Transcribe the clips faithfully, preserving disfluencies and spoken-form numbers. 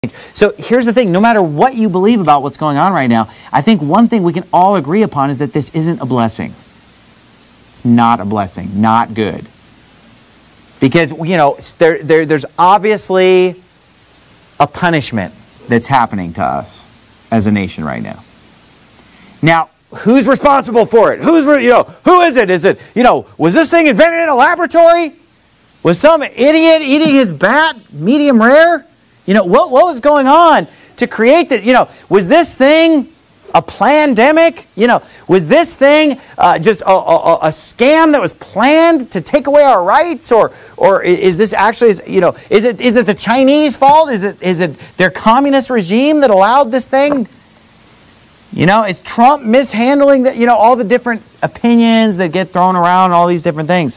So here's the thing, no matter what you believe about what's going on right now, I think one thing we can all agree upon is that this isn't a blessing. It's not a blessing, not good. Because, you know, there, there, there's obviously a punishment that's happening to us as a nation right now. Now, who's responsible for it? Who's, you know, who is it? Is it, you know, was this thing invented in a laboratory? Was some idiot eating his bat medium rare? You know, what, what was going on to create that? You know, was this thing a plandemic? You know, was this thing uh, just a, a, a scam that was planned to take away our rights? Or or is this actually, you know, is it is it the Chinese fault? Is it is it their communist regime that allowed this thing? You know, is Trump mishandling the, you know, all the different opinions that get thrown around, all these different things?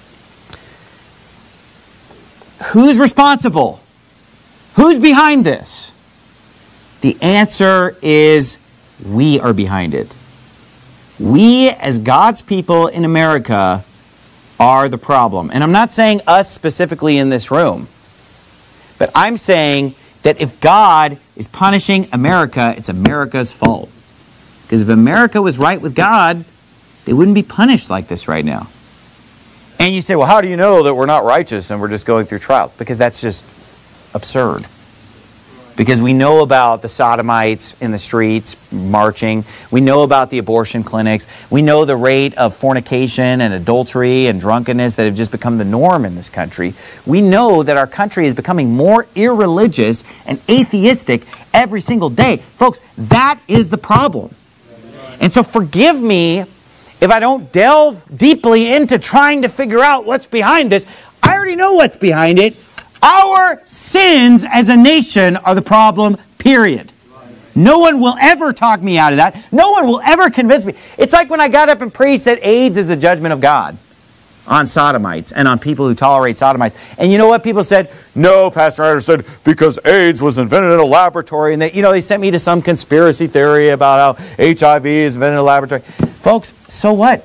Who's responsible? Who's behind this? The answer is we are behind it. We, as God's people in America, are the problem. And I'm not saying us specifically in this room, but I'm saying that if God is punishing America, it's America's fault. Because if America was right with God, they wouldn't be punished like this right now. And you say, well, how do you know that we're not righteous and we're just going through trials? Because that's just absurd. Because we know about the sodomites in the streets marching. We know about the abortion clinics. We know the rate of fornication and adultery and drunkenness that have just become the norm in this country. We know that our country is becoming more irreligious and atheistic every single day. Folks, that is the problem. And so forgive me if I don't delve deeply into trying to figure out what's behind this. I already know what's behind it. Our sins as a nation are the problem, period. No one will ever talk me out of that. No one will ever convince me. It's like when I got up and preached that AIDS is a judgment of God on sodomites and on people who tolerate sodomites. And you know what people said? No, Pastor Ryder said, because AIDS was invented in a laboratory. And they, you know, they sent me to some conspiracy theory about how H I V is invented in a laboratory. Folks, so what?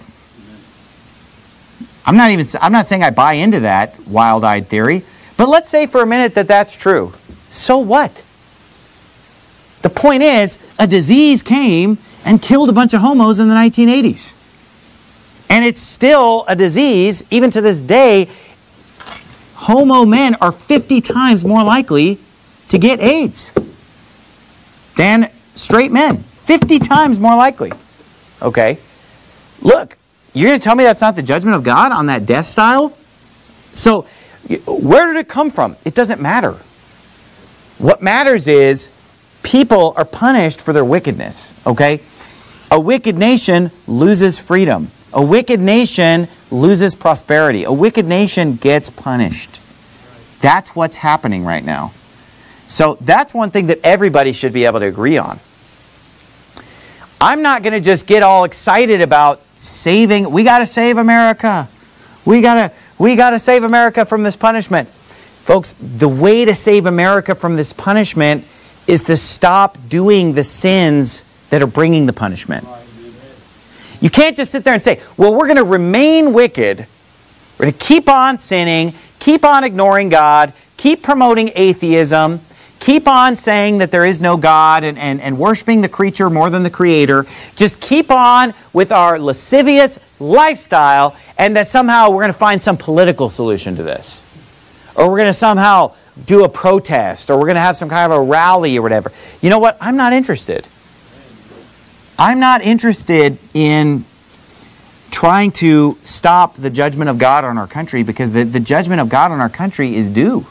I'm not even, I'm not saying I buy into that wild-eyed theory. But let's say for a minute that that's true. So what? The point is, a disease came and killed a bunch of homos in the nineteen eighties. And it's still a disease, even to this day. Homo men are fifty times more likely to get AIDS than straight men. fifty times more likely. Okay? Look, you're going to tell me that's not the judgment of God on that death style? So, where did it come from? It doesn't matter. What matters is people are punished for their wickedness, okay? A wicked nation loses freedom. A wicked nation loses prosperity. A wicked nation gets punished. That's what's happening right now. So that's one thing that everybody should be able to agree on. I'm not going to just get all excited about saving. We got to save America. We got to... We got to save America from this punishment. Folks, the way to save America from this punishment is to stop doing the sins that are bringing the punishment. You can't just sit there and say, well, we're going to remain wicked. We're going to keep on sinning, keep on ignoring God, keep promoting atheism, keep on saying that there is no God and, and, and worshiping the creature more than the Creator. Just keep on with our lascivious lifestyle, and that somehow we're going to find some political solution to this. Or we're going to somehow do a protest, or we're going to have some kind of a rally or whatever. You know what? I'm not interested. I'm not interested in trying to stop the judgment of God on our country, because the, the judgment of God on our country is due.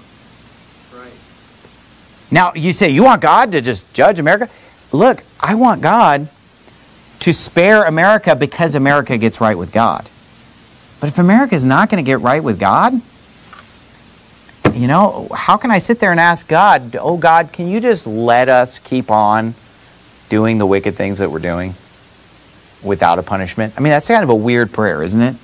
Now, you say, you want God to just judge America? Look, I want God to spare America because America gets right with God. But if America is not going to get right with God, you know, how can I sit there and ask God, oh God, can you just let us keep on doing the wicked things that we're doing without a punishment? I mean, that's kind of a weird prayer, isn't it?